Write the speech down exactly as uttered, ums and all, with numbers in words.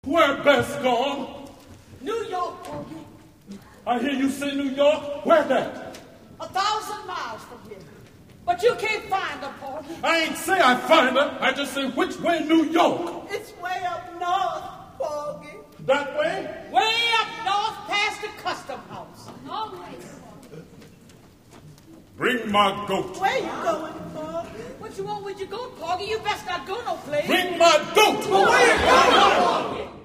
Where Bess gone? New York, Porgy. I hear you say New York. Where that? A thousand miles from here. But you can't find her, Porgy. I ain't say I find her. I just say which way New York? It's way up north, Porgy. That way? Way up north past the custom house. No way. Bring my goat. Where you going, Porgy? What you want with your goat, Porgy? You best not go no place. Bring my goat. Where you going, Porgy?